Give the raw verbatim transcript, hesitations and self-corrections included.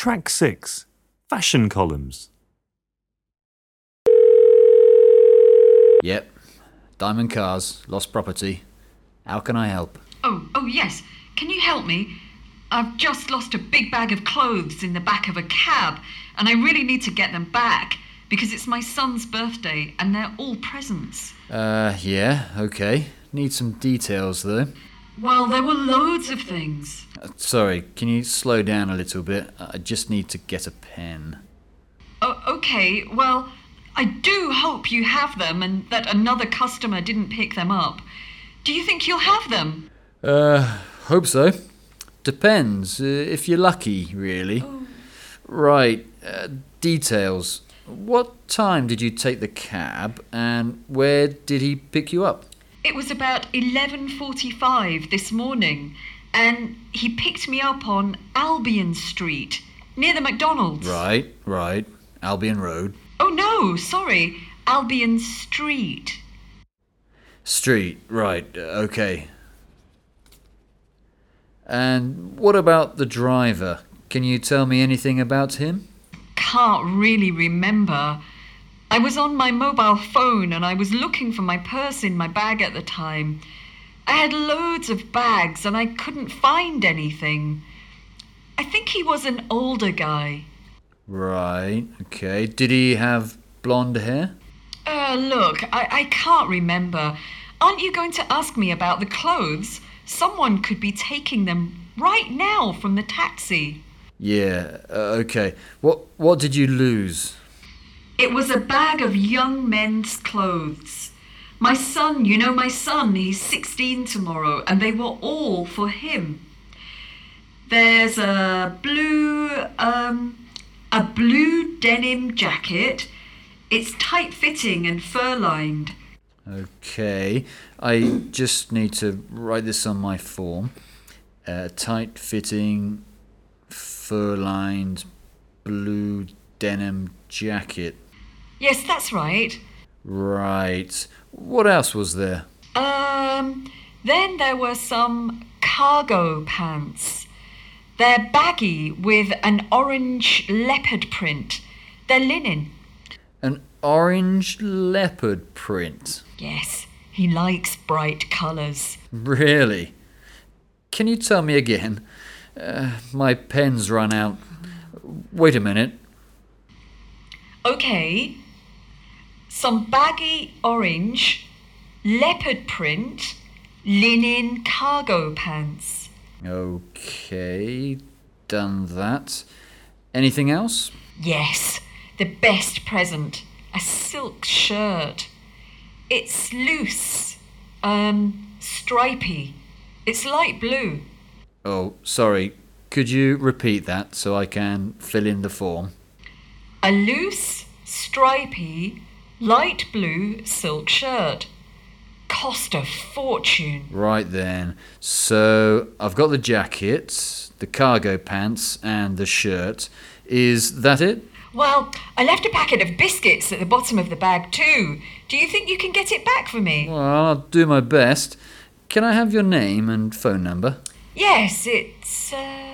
Track six. Fashion columns. Yep. Diamond Cars, lost property. How can I help? Oh, oh yes. Can you help me? I've just lost a big bag of clothes in the back of a cab, and I really need to get them back because it's my son's birthday and they're all presents. Uh, yeah, okay. Need some details, though. Well, there were loads of things. Uh, sorry, can you slow down a little bit? I just need to get a pen. Oh, okay, well, I do hope you have them and that another customer didn't pick them up. Do you think you'll have them? Uh, hope so. Depends, uh, if you're lucky, really. Oh. Right, uh, details. What time did you take the cab, and where did he pick you up? It was about eleven forty-five this morning, and he picked me up on Albion Street, near the McDonald's. Right, right. Albion Road. Oh no, sorry, Albion Street. Street, right, uh, okay. And what about the driver? Can you tell me anything about him? Can't really remember. I was on my mobile phone and I was looking for my purse in my bag at the time. I had loads of bags and I couldn't find anything. I think he was an older guy. Right, okay. Did he have blonde hair? Uh, look, I, I can't remember. Aren't you going to ask me about the clothes? Someone could be taking them right now from the taxi. Yeah, uh, okay. What what did you lose? It was a bag of young men's clothes. My son, you know my son, he's sixteen tomorrow, and they were all for him. There's a blue, um, a blue denim jacket. It's tight-fitting and fur-lined. Okay, I just need to write this on my form. Uh, tight-fitting, fur-lined, blue denim jacket. Yes, that's right. Right. What else was there? Um, then there were some cargo pants. They're baggy with an orange leopard print. They're linen. An orange leopard print. Yes, he likes bright colours. Really? Can you tell me again? Uh, my pen's run out. Wait a minute. Okay. Some baggy orange, leopard print, linen cargo pants. Okay, done that. Anything else? Yes, the best present. A silk shirt. It's loose, um, stripy. It's light blue. Oh, sorry. Could you repeat that so I can fill in the form? A loose, stripy, light blue silk shirt. Cost a fortune. Right then. So I've got the jacket, the cargo pants, and the shirt. Is that it? Well, I left a packet of biscuits at the bottom of the bag too. Do you think you can get it back for me? Well, I'll do my best. Can I have your name and phone number? Yes, it's, uh...